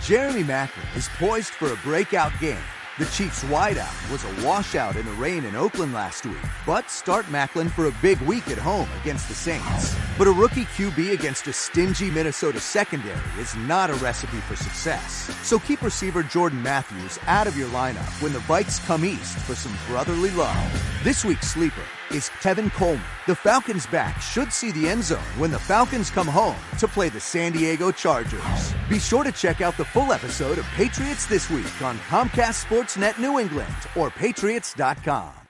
Jeremy Maclin is poised for a breakout game. The Chiefs' wideout was a washout in the rain in Oakland last week, but start Maclin for a big week at home against the Saints. But a rookie QB against a stingy Minnesota secondary is not a recipe for success. So keep receiver Jordan Matthews out of your lineup when the Vikes come east for some brotherly love. This week's sleeper is Tevin Coleman. The Falcons' back should see the end zone when the Falcons come home to play the San Diego Chargers. Be sure to check out the full episode of Patriots This Week on Comcast Sportsnet New England or Patriots.com.